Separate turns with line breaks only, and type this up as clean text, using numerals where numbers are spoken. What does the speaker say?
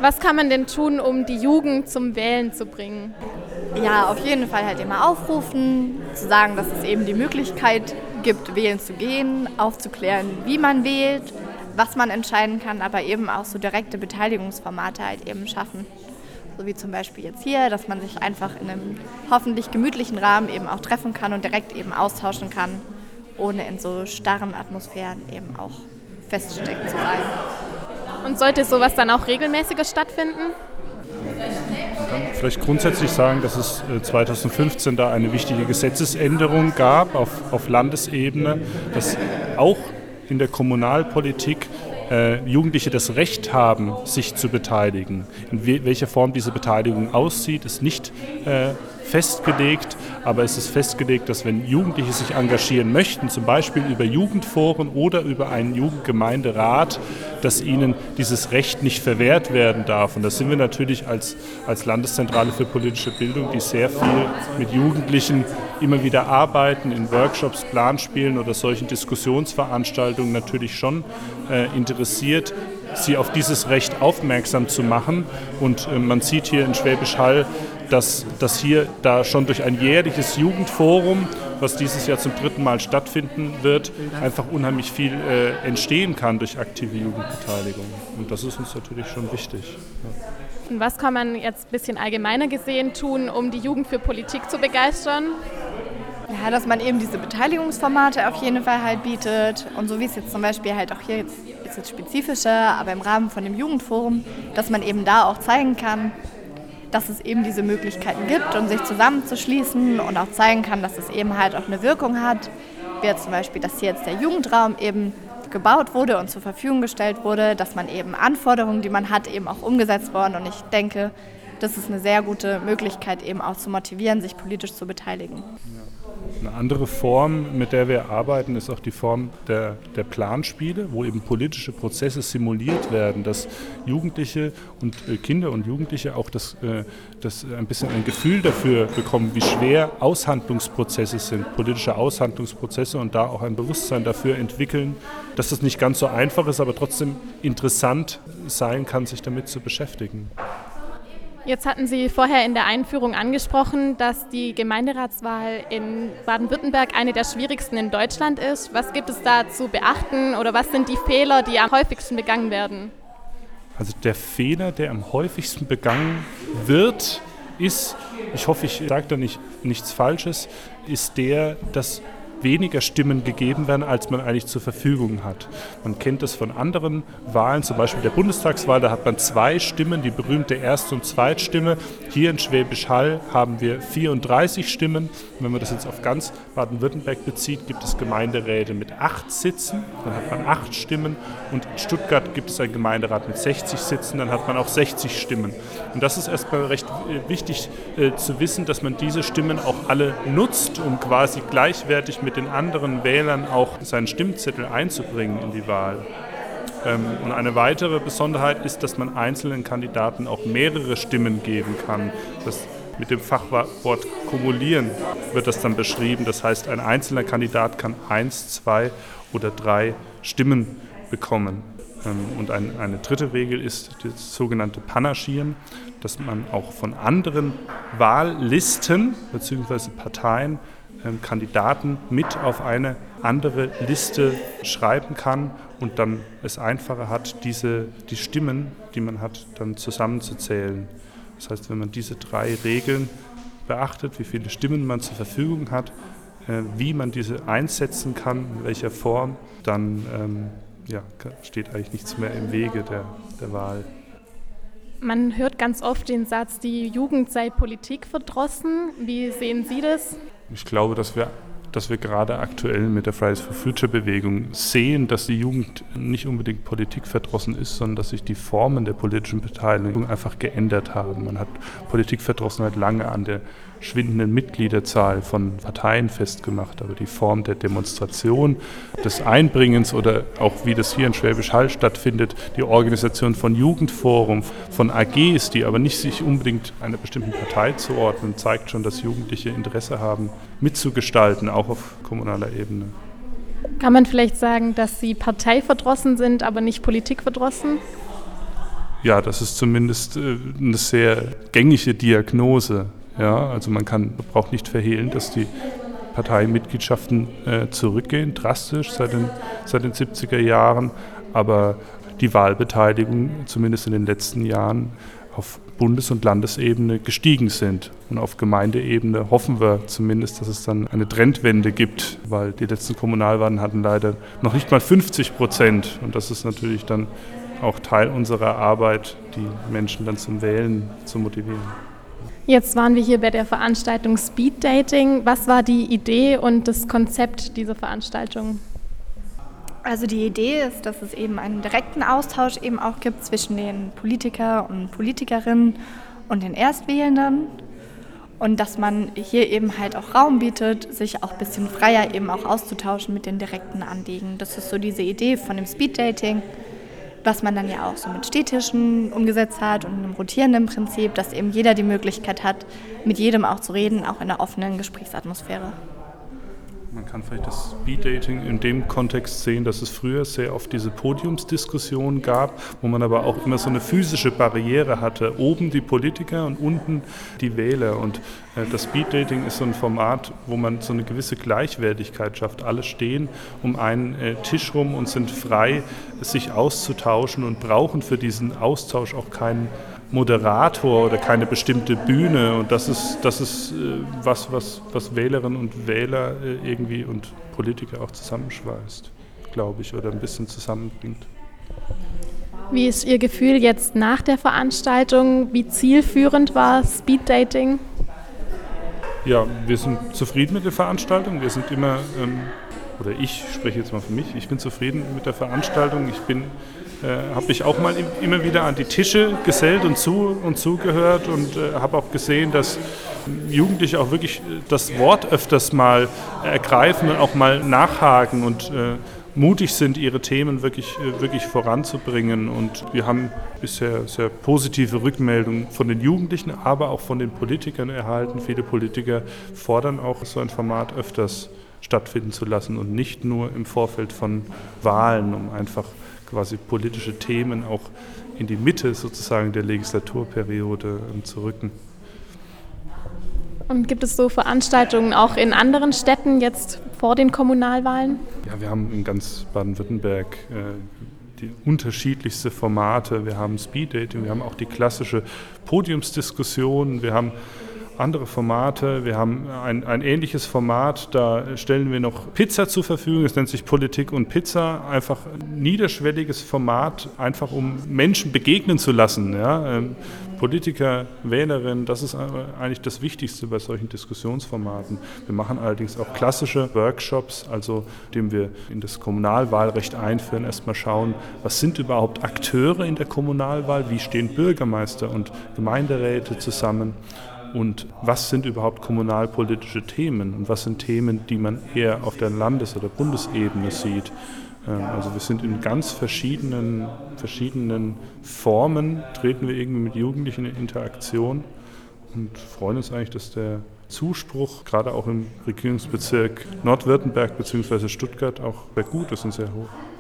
Was kann man denn tun, um die Jugend zum Wählen zu bringen?
Ja, auf jeden Fall halt immer aufrufen, zu sagen, dass es eben die Möglichkeit gibt, wählen zu gehen, aufzuklären, wie man wählt, was man entscheiden kann, aber eben auch so direkte Beteiligungsformate halt eben schaffen. So wie zum Beispiel jetzt hier, dass man sich einfach in einem hoffentlich gemütlichen Rahmen eben auch treffen kann und direkt eben austauschen kann, ohne in so starren Atmosphären eben auch feststeckt zu sein.
Und sollte sowas dann auch regelmäßiger stattfinden?
Man kann vielleicht grundsätzlich sagen, dass es 2015 da eine wichtige Gesetzesänderung gab auf Landesebene, dass auch in der Kommunalpolitik Jugendliche das Recht haben, sich zu beteiligen. In welcher Form diese Beteiligung aussieht, ist nicht festgelegt, aber es ist festgelegt, dass wenn Jugendliche sich engagieren möchten, zum Beispiel über Jugendforen oder über einen Jugendgemeinderat, dass ihnen dieses Recht nicht verwehrt werden darf. Und da sind wir natürlich als Landeszentrale für politische Bildung, die sehr viel mit Jugendlichen immer wieder arbeiten, in Workshops, Planspielen oder solchen Diskussionsveranstaltungen natürlich schon interessiert, sie auf dieses Recht aufmerksam zu machen. Und man sieht hier in Schwäbisch Hall, dass hier da schon durch ein jährliches Jugendforum, was dieses Jahr zum 3. Mal stattfinden wird, einfach unheimlich viel entstehen kann durch aktive Jugendbeteiligung. Und das ist uns natürlich schon wichtig. Ja.
Und was kann man jetzt ein bisschen allgemeiner gesehen tun, um die Jugend für Politik zu begeistern?
Ja, dass man eben diese Beteiligungsformate auf jeden Fall halt bietet und so wie es jetzt zum Beispiel halt auch hier jetzt ist es spezifischer, aber im Rahmen von dem Jugendforum, dass man eben da auch zeigen kann, dass es eben diese Möglichkeiten gibt und sich zusammenzuschließen und auch zeigen kann, dass es eben halt auch eine Wirkung hat, wie jetzt zum Beispiel, dass hier jetzt der Jugendraum eben gebaut wurde und zur Verfügung gestellt wurde, dass man eben Anforderungen, die man hat, eben auch umgesetzt worden und ich denke, das ist eine sehr gute Möglichkeit eben auch zu motivieren, sich politisch zu beteiligen.
Eine andere Form, mit der wir arbeiten, ist auch die Form der Planspiele, wo eben politische Prozesse simuliert werden, dass Jugendliche und Kinder und Jugendliche auch das ein bisschen ein Gefühl dafür bekommen, wie schwer Aushandlungsprozesse sind, politische Aushandlungsprozesse und da auch ein Bewusstsein dafür entwickeln, dass das nicht ganz so einfach ist, aber trotzdem interessant sein kann, sich damit zu beschäftigen.
Jetzt hatten Sie vorher in der Einführung angesprochen, dass die Gemeinderatswahl in Baden-Württemberg eine der schwierigsten in Deutschland ist. Was gibt es da zu beachten oder was sind die Fehler, die am häufigsten begangen werden?
Also der Fehler, der am häufigsten begangen wird, ist, ich hoffe, ich sage da nichts Falsches, ist der, dass weniger Stimmen gegeben werden, als man eigentlich zur Verfügung hat. Man kennt das von anderen Wahlen, zum Beispiel der Bundestagswahl, da hat man 2 Stimmen, die berühmte Erst- und Zweitstimme. Hier in Schwäbisch Hall haben wir 34 Stimmen. Und wenn man das jetzt auf ganz Baden-Württemberg bezieht, gibt es Gemeinderäte mit 8 Sitzen, dann hat man 8 Stimmen. Und in Stuttgart gibt es einen Gemeinderat mit 60 Sitzen, dann hat man auch 60 Stimmen. Und das ist erstmal recht wichtig zu wissen, dass man diese Stimmen auch alle nutzt, um quasi gleichwertig mit den anderen Wählern auch seinen Stimmzettel einzubringen in die Wahl. Und eine weitere Besonderheit ist, dass man einzelnen Kandidaten auch mehrere Stimmen geben kann. Das mit dem Fachwort kumulieren wird das dann beschrieben. Das heißt, ein einzelner Kandidat kann 1, 2 oder 3 Stimmen bekommen. Und eine dritte Regel ist das sogenannte Panaschieren, dass man auch von anderen Wahllisten bzw. Parteien Kandidaten mit auf eine andere Liste schreiben kann und dann es einfacher hat, die Stimmen, die man hat, dann zusammenzuzählen. Das heißt, wenn man diese 3 Regeln beachtet, wie viele Stimmen man zur Verfügung hat, wie man diese einsetzen kann, in welcher Form, dann steht eigentlich nichts mehr im Wege der Wahl.
Man hört ganz oft den Satz, die Jugend sei Politik verdrossen. Wie sehen Sie das?
Ich glaube, dass wir gerade aktuell mit der Fridays for Future Bewegung sehen, dass die Jugend nicht unbedingt politikverdrossen ist, sondern dass sich die Formen der politischen Beteiligung einfach geändert haben. Man hat Politikverdrossenheit lange an der schwindenden Mitgliederzahl von Parteien festgemacht, aber die Form der Demonstration, des Einbringens oder auch wie das hier in Schwäbisch Hall stattfindet, die Organisation von Jugendforum, von AGs, die aber nicht sich unbedingt einer bestimmten Partei zuordnen, zeigt schon, dass Jugendliche Interesse haben, mitzugestalten, auch auf kommunaler Ebene.
Kann man vielleicht sagen, dass Sie parteiverdrossen sind, aber nicht politikverdrossen?
Ja, das ist zumindest eine sehr gängige Diagnose. Ja, also man braucht nicht verhehlen, dass die Parteimitgliedschaften zurückgehen, drastisch seit den 70er Jahren, aber die Wahlbeteiligung zumindest in den letzten Jahren auf Bundes- und Landesebene gestiegen sind. Und auf Gemeindeebene hoffen wir zumindest, dass es dann eine Trendwende gibt, weil die letzten Kommunalwahlen hatten leider noch nicht mal 50%. Und das ist natürlich dann auch Teil unserer Arbeit, die Menschen dann zum Wählen zu motivieren.
Jetzt waren wir hier bei der Veranstaltung Speed Dating. Was war die Idee und das Konzept dieser Veranstaltung?
Also die Idee ist, dass es eben einen direkten Austausch eben auch gibt zwischen den Politiker und Politikerinnen und den Erstwählenden und dass man hier eben halt auch Raum bietet, sich auch ein bisschen freier eben auch auszutauschen mit den direkten Anliegen. Das ist so diese Idee von dem Speed Dating, was man dann ja auch so mit Städtischen umgesetzt hat und einem rotierenden Prinzip, dass eben jeder die Möglichkeit hat, mit jedem auch zu reden, auch in einer offenen Gesprächsatmosphäre.
Man kann vielleicht das Speed-Dating in dem Kontext sehen, dass es früher sehr oft diese Podiumsdiskussionen gab, wo man aber auch immer so eine physische Barriere hatte. Oben die Politiker und unten die Wähler. Und das Speed-Dating ist so ein Format, wo man so eine gewisse Gleichwertigkeit schafft. Alle stehen um einen Tisch rum und sind frei, sich auszutauschen und brauchen für diesen Austausch auch keinen Moderator oder keine bestimmte Bühne, und das ist was Wählerinnen und Wähler irgendwie und Politiker auch zusammenschweißt, glaube ich, oder ein bisschen zusammenbringt.
Wie ist Ihr Gefühl jetzt nach der Veranstaltung? Wie zielführend war Speed Dating?
Ja, wir sind zufrieden mit der Veranstaltung. Wir sind immer, oder ich spreche jetzt mal für mich, ich bin zufrieden mit der Veranstaltung. Habe mich auch mal immer wieder an die Tische gesellt und zugehört und habe auch gesehen, dass Jugendliche auch wirklich das Wort öfters mal ergreifen und auch mal nachhaken und mutig sind, ihre Themen wirklich voranzubringen. Und wir haben bisher sehr positive Rückmeldungen von den Jugendlichen, aber auch von den Politikern erhalten. Viele Politiker fordern auch, so ein Format öfters stattfinden zu lassen und nicht nur im Vorfeld von Wahlen, um einfach quasi politische Themen auch in die Mitte sozusagen der Legislaturperiode zu rücken.
Und gibt es so Veranstaltungen auch in anderen Städten jetzt vor den Kommunalwahlen?
Ja, wir haben in ganz Baden-Württemberg die unterschiedlichste Formate. Wir haben Speed-Dating, wir haben auch die klassische Podiumsdiskussion, wir haben andere Formate. Wir haben ein ähnliches Format, da stellen wir noch Pizza zur Verfügung. Es nennt sich Politik und Pizza. Einfach ein niederschwelliges Format, einfach um Menschen begegnen zu lassen. Ja? Politiker, Wählerinnen, das ist eigentlich das Wichtigste bei solchen Diskussionsformaten. Wir machen allerdings auch klassische Workshops, also indem wir in das Kommunalwahlrecht einführen, erstmal schauen, was sind überhaupt Akteure in der Kommunalwahl, wie stehen Bürgermeister und Gemeinderäte zusammen. Und was sind überhaupt kommunalpolitische Themen und was sind Themen, die man eher auf der Landes- oder Bundesebene sieht? Also wir sind in ganz verschiedenen Formen, treten wir irgendwie mit Jugendlichen in Interaktion und freuen uns eigentlich, dass der Zuspruch, gerade auch im Regierungsbezirk Nordwürttemberg bzw. Stuttgart, auch sehr gut ist und sehr hoch.